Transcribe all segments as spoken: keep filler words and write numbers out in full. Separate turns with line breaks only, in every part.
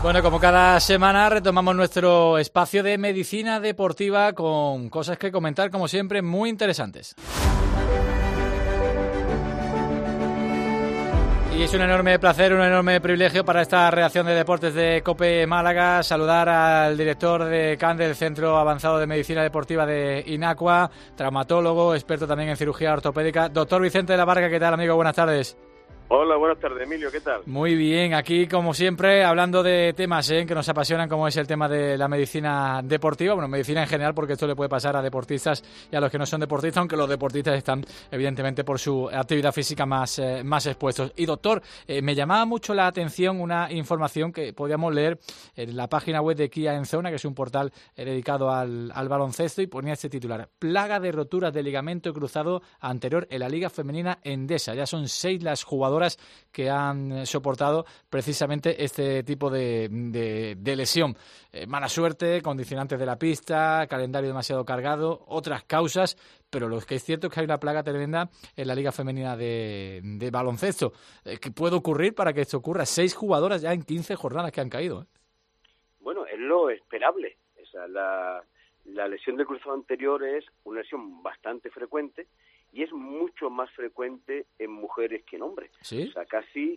Bueno, como cada semana retomamos nuestro espacio de medicina deportiva con cosas que comentar, como siempre, muy interesantes. Y es un enorme placer, un enorme privilegio para esta redacción de deportes de COPE Málaga saludar al director de C A N del Centro Avanzado de Medicina Deportiva de Inacua, traumatólogo, experto también en cirugía ortopédica, doctor Vicente de la Varga. ¿Qué tal, amigo? Buenas tardes.
Hola, buenas tardes, Emilio, ¿qué tal?
Muy bien, aquí como siempre hablando de temas ¿eh? que nos apasionan, como es el tema de la medicina deportiva, bueno, medicina en general, porque esto le puede pasar a deportistas y a los que no son deportistas, aunque los deportistas están evidentemente por su actividad física más, eh, más expuestos. Y doctor, eh, me llamaba mucho la atención una información que podíamos leer en la página web de Kia en Zona, que es un portal eh, dedicado al, al baloncesto, y ponía este titular: plaga de roturas de ligamento cruzado anterior en la Liga Femenina Endesa. Ya son seis las jugadoras que han soportado precisamente este tipo de, de, de lesión. Eh, mala suerte, condicionantes de la pista, calendario demasiado cargado, otras causas, pero lo que es cierto es que hay una plaga tremenda en la Liga Femenina de, de baloncesto. Eh, ¿Qué puede ocurrir para que esto ocurra? Seis jugadoras ya en quince jornadas que han caído. ¿eh?
Bueno, es lo esperable. O sea, la, la lesión del cruzado anterior es una lesión bastante frecuente, y es mucho más frecuente en mujeres que en hombres.
¿Sí?
O sea, casi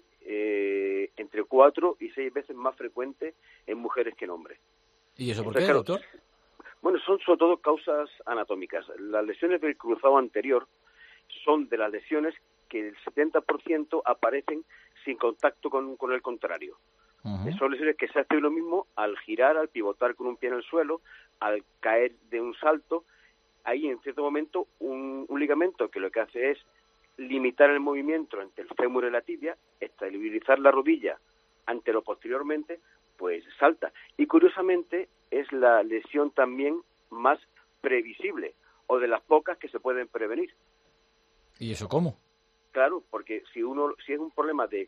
eh, entre cuatro y seis veces más frecuente en mujeres que en hombres.
¿Y eso por
Entonces,
qué,
claro,
doctor?
Bueno, son sobre todo causas anatómicas. Las lesiones del cruzado anterior son de las lesiones que el setenta por ciento aparecen sin contacto con, con el contrario. Uh-huh. Son lesiones que se hacen lo mismo al girar, al pivotar con un pie en el suelo, al caer de un salto. Ahí, en cierto momento, un, un ligamento que lo que hace es limitar el movimiento entre el fémur y la tibia, estabilizar la rodilla antero posteriormente, pues salta. Y curiosamente es la lesión también más previsible, o de las pocas que se pueden prevenir.
¿Y eso cómo?
Claro, porque si uno si es un problema de,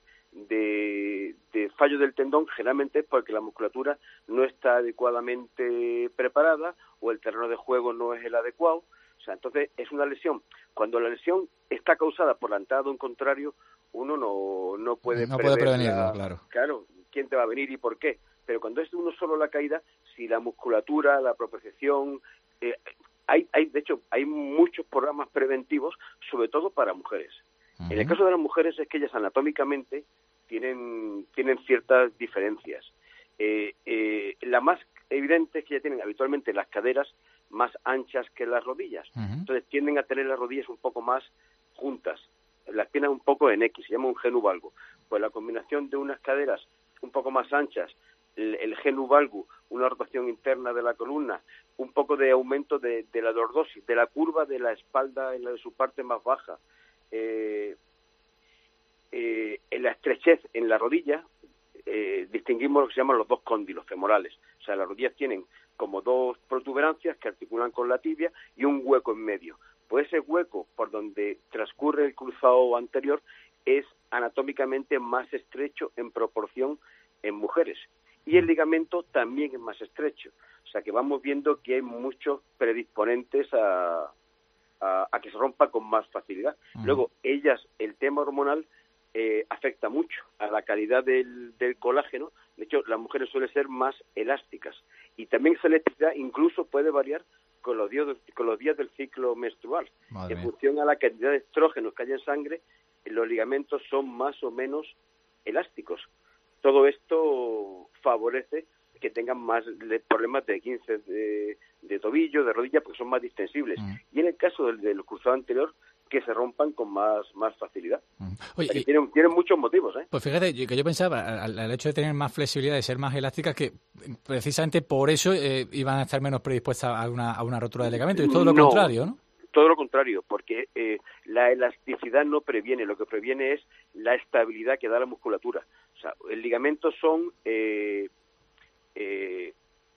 de, de fallo del tendón, generalmente es porque la musculatura no está adecuadamente preparada o el terreno de juego no es el adecuado. O sea, entonces es una lesión. Cuando la lesión está causada por la entrada de un contrario, uno no, no puede
no puede prevenirlo,
la,
claro.
Claro, quién te va a venir y por qué. Pero cuando es de uno solo la caída, si la musculatura, la propiocepción... Eh, hay, hay, de hecho, hay muchos programas preventivos, sobre todo para mujeres. Uh-huh. En el caso de las mujeres es que ellas anatómicamente tienen, tienen ciertas diferencias. Eh, eh, la más evidente es que ya tienen habitualmente las caderas más anchas que las rodillas. Uh-huh. Entonces tienden a tener las rodillas un poco más juntas, las piernas un poco en X, se llama un genu valgo. Pues la combinación de unas caderas un poco más anchas, el, el genu valgo, una rotación interna de la columna, un poco de aumento de, de la lordosis, de la curva de la espalda en la de su parte más baja, eh, eh, en la estrechez en la rodilla, eh, distinguimos lo que se llaman los dos cóndilos femorales. O sea, las rodillas tienen como dos protuberancias que articulan con la tibia y un hueco en medio. Pues ese hueco por donde transcurre el cruzado anterior es anatómicamente más estrecho en proporción en mujeres. Y el ligamento también es más estrecho. O sea que vamos viendo que hay muchos predisponentes a, a, a que se rompa con más facilidad. Uh-huh. Luego, ellas, el tema hormonal eh, afecta mucho a la calidad del, del colágeno. De hecho, las mujeres suelen ser más elásticas. Y también esa elasticidad incluso puede variar con los días, con los días del ciclo menstrual. Madre en mía. Función a la cantidad de estrógenos que hay en sangre, los ligamentos son más o menos elásticos. Todo esto favorece que tengan más problemas de quince de, de tobillo, de rodilla, porque son más distensibles. Mm. Y en el caso del, del cruzado anterior, que se rompan con más, más facilidad. Mm. Oye, o sea, que y, tienen, tienen muchos motivos, ¿eh?
Pues fíjate, yo, que yo pensaba, al, al hecho de tener más flexibilidad, de ser más elásticas, que precisamente por eso eh, iban a estar menos predispuestas a una, a una rotura de ligamento. Y es todo lo
no,
contrario, ¿no?
Todo lo contrario, porque eh, la elasticidad no previene, lo que previene es la estabilidad que da la musculatura. O sea, el ligamento son eh, eh,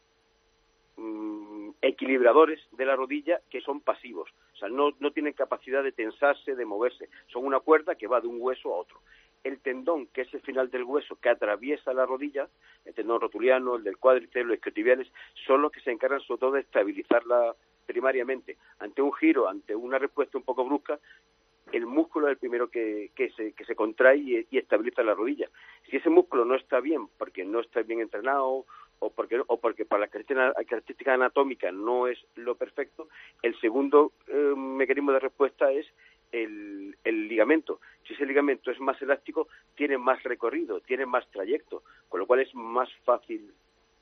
mm, equilibradores de la rodilla que son pasivos. O sea, no, no tienen capacidad de tensarse, de moverse. Son una cuerda que va de un hueso a otro. El tendón, que es el final del hueso que atraviesa la rodilla, el tendón rotuliano, el del cuádriceps, los isquiotibiales, son los que se encargan sobre todo de estabilizarla primariamente. Ante un giro, ante una respuesta un poco brusca, el músculo es el primero que, que, se, que se contrae y, y estabiliza la rodilla. Si ese músculo no está está bien porque no está bien entrenado o porque o porque para la característica anatómica no es lo perfecto, el segundo eh, mecanismo de respuesta es el, el ligamento. Si ese ligamento es más elástico, tiene más recorrido, tiene más trayecto, con lo cual es más fácil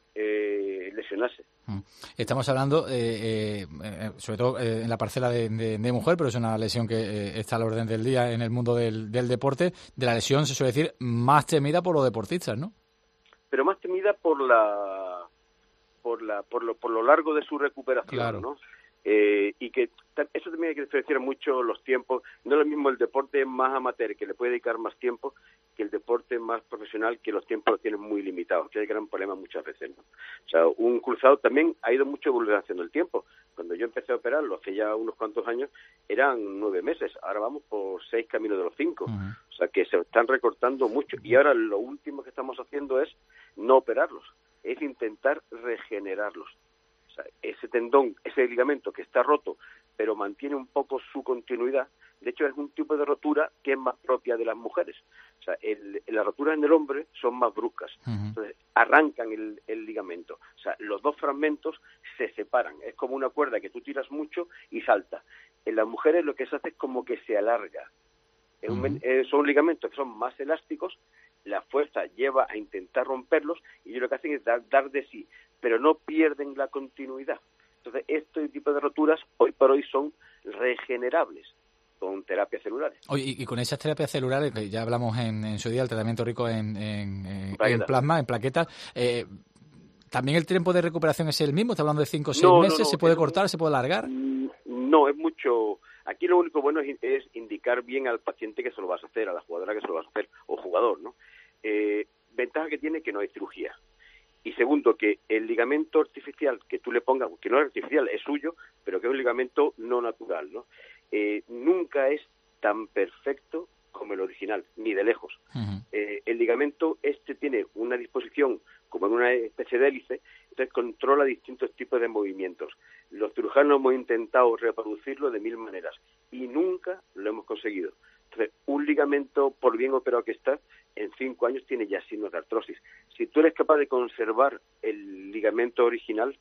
eh, lesionarse.
Estamos hablando, eh, eh, sobre todo eh, en la parcela de, de, de mujer, pero es una lesión que eh, está a la orden del día en el mundo del, del deporte, de la lesión, se suele decir, más temida por los deportistas, ¿no?
Pero más temida por la por la por lo por lo largo de su recuperación, claro. ¿no? Eh, y que eso también hay que diferenciar mucho los tiempos. No es lo mismo el deporte más amateur, que le puede dedicar más tiempo, que el deporte más profesional, que los tiempos los tienen muy limitados, que hay gran problema muchas veces, ¿no? O sea, un cruzado también ha ido mucho evolucionando el tiempo. Cuando yo empecé a operarlo hace ya unos cuantos años, eran nueve meses. Ahora vamos por seis caminos de los cinco. Uh-huh. O sea, que se están recortando mucho. Y ahora lo último que estamos haciendo es no operarlos, es intentar regenerarlos. O sea, ese tendón, ese ligamento que está roto, pero mantiene un poco su continuidad. De hecho, es un tipo de rotura que es más propia de las mujeres. O sea, el, las roturas en el hombre son más bruscas. Uh-huh. Entonces, arrancan el, el ligamento. O sea, los dos fragmentos se separan. Es como una cuerda que tú tiras mucho y salta. En las mujeres lo que se hace es como que se alarga. Uh-huh. Un, eh, son ligamentos que son más elásticos, la fuerza lleva a intentar romperlos y ellos lo que hacen es dar, dar de sí, pero no pierden la continuidad. Entonces, este tipo de roturas hoy por hoy son regenerables con terapias celulares.
Oye, y, y con esas terapias celulares, que ya hablamos en, en su día, el tratamiento rico en, en, en, en plasma, en plaquetas, eh, ¿también el tiempo de recuperación es el mismo? ¿Está hablando de cinco o seis no, meses? No, no, ¿se puede cortar, un, se puede alargar?
No, es mucho. Aquí lo único bueno es, es indicar bien al paciente que se lo vas a hacer, a la jugadora que se lo vas a hacer, o jugador, ¿no? Eh, ventaja que tiene que no hay cirugía. Y segundo, que el ligamento artificial que tú le pongas, que no es artificial, es suyo, pero que es un ligamento no natural, ¿no? Eh, nunca es tan perfecto como el original, ni de lejos. Uh-huh. Eh, el ligamento este tiene una disposición como en una especie de hélice, entonces controla distintos tipos de movimientos. Los cirujanos hemos intentado reproducirlo de mil maneras y nunca lo hemos conseguido. Entonces, un ligamento, por bien operado que está, en cinco años tiene ya signos de artrosis. Si tú eres capaz de conservar el ligamento original,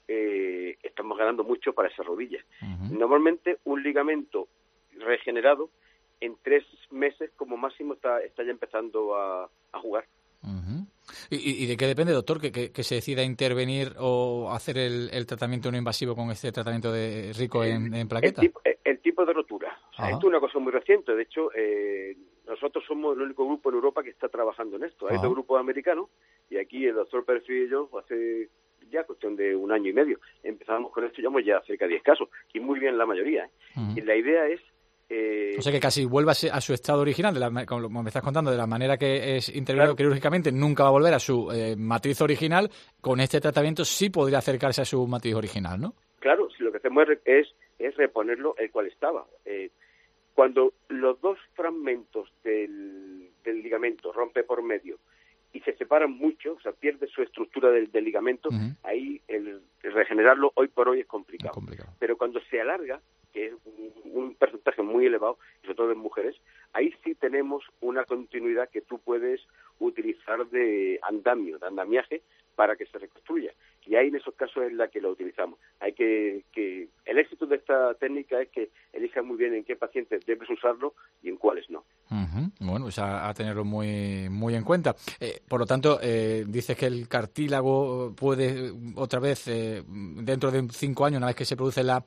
eh, estamos ganando mucho para esa rodilla. Uh-huh. Normalmente, un ligamento regenerado, en tres meses como máximo está, está ya empezando a, a jugar.
Uh-huh. ¿Y, ¿Y de qué depende, doctor, que, que, que se decida intervenir o hacer el, el tratamiento no invasivo con este tratamiento de rico en, en plaquetas?
El tipo, el, el tipo de rotura. O sea, esto es una cosa muy reciente. De hecho, eh, nosotros somos el único grupo en Europa que está trabajando en esto. Hay dos grupos americanos y aquí el doctor Perfil y yo hace ya cuestión de un año y medio empezamos con esto, llevamos ya cerca de diez casos y muy bien la mayoría. ¿eh? Uh-huh. Y la idea es
Eh, o sea que casi vuelva a su estado original, de la, como me estás contando, de la manera que es intervenido claro. quirúrgicamente, nunca va a volver a su eh, matriz original. Con este tratamiento sí podría acercarse a su matriz original, ¿no?
Claro, si lo que hacemos es, es reponerlo el cual estaba. Eh, cuando los dos fragmentos del, del ligamento rompe por medio y se separan mucho, o sea, pierde su estructura del, del ligamento, uh-huh. ahí el, el regenerarlo hoy por hoy es complicado.
Es complicado.
Pero cuando se alarga, que es un, un porcentaje muy elevado, sobre todo en mujeres, ahí sí tenemos una continuidad que tú puedes utilizar de andamio, de andamiaje, para que se reconstruya. Y ahí en esos casos es la que lo utilizamos. Hay que, que el éxito de esta técnica es que elijas muy bien en qué pacientes debes usarlo y en cuáles no.
Uh-huh. Bueno, pues a, a tenerlo muy muy en cuenta. Eh, por lo tanto, eh, dices que el cartílago puede otra vez, eh, dentro de cinco años, una vez que se produce la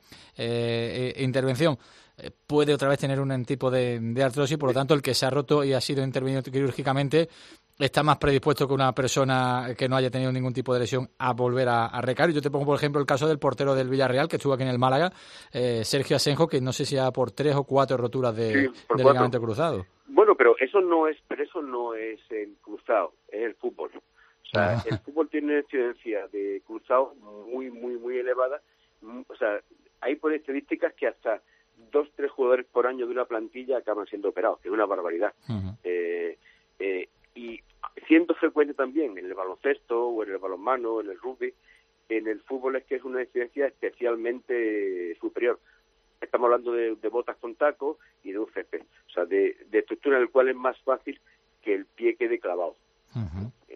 eh, eh, intervención, eh, puede otra vez tener un tipo de, de artrosis. Por lo tanto, el que se ha roto y ha sido intervenido quirúrgicamente está más predispuesto que una persona que no haya tenido ningún tipo de lesión a volver a, a recaer. Yo te pongo, por ejemplo, el caso del portero del Villarreal, que estuvo aquí en el Málaga, eh, Sergio Asenjo, que no sé si ha por tres o cuatro roturas de, sí, de cuatro. ligamento cruzado.
Bueno, pero eso no es, pero eso no es el cruzado, es el fútbol. O sea, ah. el fútbol tiene una incidencia de cruzado muy, muy, muy elevada. O sea, hay por estadísticas que hasta dos, tres jugadores por año de una plantilla acaban siendo operados, que es una barbaridad. Uh-huh. Eh, eh, y siendo frecuente también en el baloncesto o en el balonmano o en el rugby, en el fútbol es que es una incidencia especialmente superior. Estamos hablando de, de botas con taco y de un césped, o sea, de, de estructura en el cual es más fácil que el pie quede clavado. Uh-huh.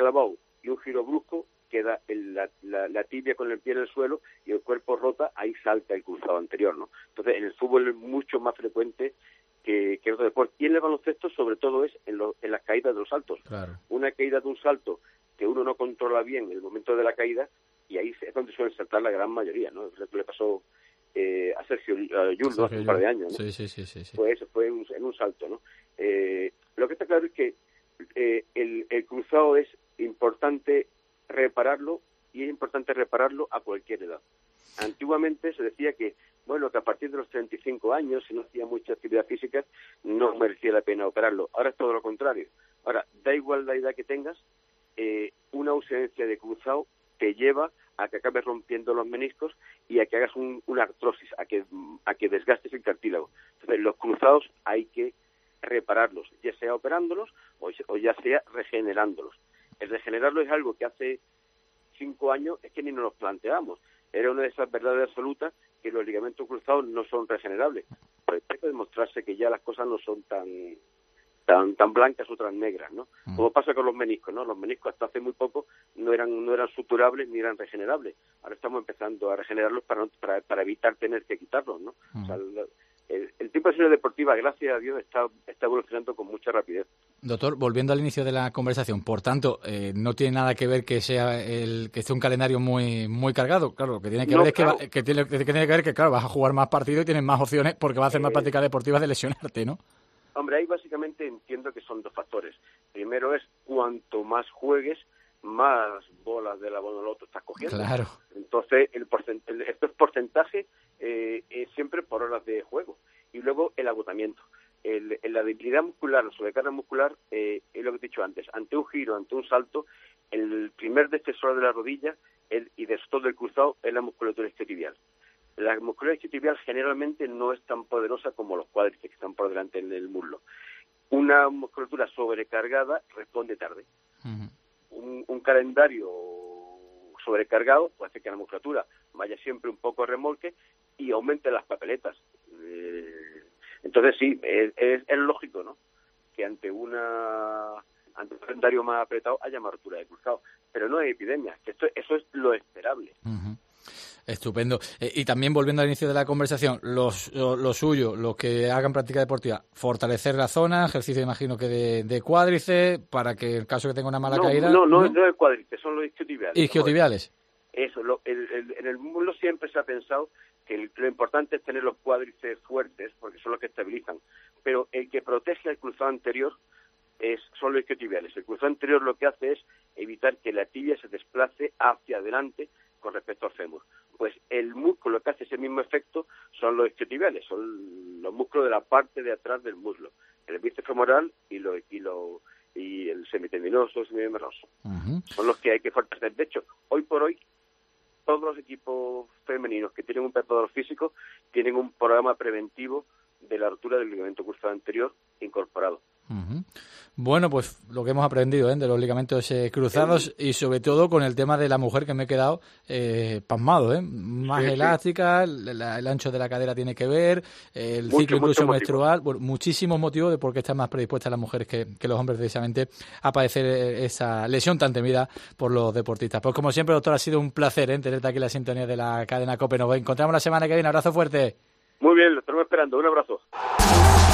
clavado y un giro brusco, queda el, la, la, la tibia con el pie en el suelo y el cuerpo rota, ahí salta el cruzado anterior, ¿no? Entonces, en el fútbol es mucho más frecuente que, que en otros deportes. Y en el baloncesto, sobre todo, es en, lo, en las caídas de los saltos.
Claro.
Una caída de un salto que uno no controla bien en el momento de la caída, y ahí es donde suelen saltar la gran mayoría, ¿no? Eso le pasó eh, a Sergio uh, Yuldo hace un par de años, ¿no?
Sí, sí, sí, sí, sí.
Pues eso fue en un, en un salto, ¿no? Eh, lo que está claro es que eh, el, el cruzado es importante repararlo, y es importante repararlo a cualquier edad. Antiguamente se decía que, bueno, que a partir de los treinta y cinco años, si no hacía mucha actividad física, no merecía la pena operarlo. Ahora es todo lo contrario. Ahora, da igual la edad que tengas, eh, una ausencia de cruzado te lleva a que acabes rompiendo los meniscos y a que hagas un, una artrosis, a que, a que desgastes el cartílago. Entonces, los cruzados hay que repararlos, ya sea operándolos o, o ya sea regenerándolos. El regenerarlo es algo que hace cinco años es que ni nos lo planteamos. Era una de esas verdades absolutas que los ligamentos cruzados no son regenerables. Pues hay que demostrarse que ya las cosas no son tan tan tan blancas o tan negras, ¿no? Mm. Como pasa con los meniscos, ¿no? Los meniscos hasta hace muy poco no eran no eran suturables ni eran regenerables. Ahora estamos empezando a regenerarlos para para, para evitar tener que quitarlos, ¿no? Mm. O sea, el, el, el tipo de acción deportiva, gracias a Dios, está está evolucionando con mucha rapidez.
Doctor, volviendo al inicio de la conversación, por tanto, eh, no tiene nada que ver que sea el que esté un calendario muy muy cargado. Claro, lo que tiene que no, ver es claro. que, va, que, tiene, que tiene que ver que, claro, vas a jugar más partidos y tienes más opciones porque vas a hacer más eh, prácticas deportivas de lesionarte, ¿no?
Hombre, ahí básicamente entiendo que son dos factores. Primero es cuanto más juegues, más bolas de la bonoloto estás cogiendo.
Claro.
Entonces, el porcentaje, esto es porcentaje eh, es siempre por horas de juego. Y luego el agotamiento. El, el, la debilidad muscular, la sobrecarga muscular, eh, es lo que he dicho antes. Ante un giro, ante un salto, el primer defensor de la rodilla el, y de todo el cruzado es la musculatura isquiotibial. La musculatura isquiotibial generalmente no es tan poderosa como los cuádriceps que están por delante en el muslo. Una musculatura sobrecargada responde tarde. Uh-huh. Un, un calendario sobrecargado puede hacer que la musculatura vaya siempre un poco a remolque y aumente las papeletas. Eh, entonces sí, es, es, es lógico, ¿no?, que ante una ante un calendario más apretado haya más rotura de cruzado. Pero no hay epidemia, que esto, eso es lo esperable.
Uh-huh. Estupendo. Eh, y también, volviendo al inicio de la conversación, los, lo, lo suyo, los que hagan práctica deportiva, fortalecer la zona, ejercicio imagino que de, de cuádriceps, para que en caso que tenga una mala
no,
caída...
No, no, no, no es cuádriceps, son los isquiotibiales.
¿Isquiotibiales?
Eso, lo, el, el, en el muslo siempre se ha pensado que el, lo importante es tener los cuádriceps fuertes, porque son los que estabilizan, pero el que protege al cruzado anterior es, son los isquiotibiales. El cruzado anterior lo que hace es evitar que la tibia se desplace hacia adelante con respecto al fémur. Pues el músculo que hace ese mismo efecto son los isquiotibiales, son los músculos de la parte de atrás del muslo, el bíceps femoral y lo y lo y el semitendinoso, semimembroso. Uh-huh. Son los que hay que fortalecer. De hecho, hoy por hoy todos los equipos femeninos que tienen un preparador físico tienen un programa preventivo de la rotura del ligamento cruzado anterior incorporado.
Uh-huh. Bueno, pues lo que hemos aprendido, ¿eh?, de los ligamentos eh, cruzados sí. Y sobre todo con el tema de la mujer, que me he quedado eh, pasmado, ¿eh? Más sí, elástica, sí. La, el ancho de la cadera tiene que ver, el mucho, ciclo incluso menstrual, bueno, muchísimos motivos de por qué están más predispuestas las mujeres que, que los hombres precisamente a padecer esa lesión tan temida por los deportistas. Pues como siempre, doctor, ha sido un placer, ¿eh?, tenerte aquí en la sintonía de la cadena COPE. Nos encontramos la semana que viene. Abrazo fuerte.
Muy bien, lo estamos esperando. Un abrazo.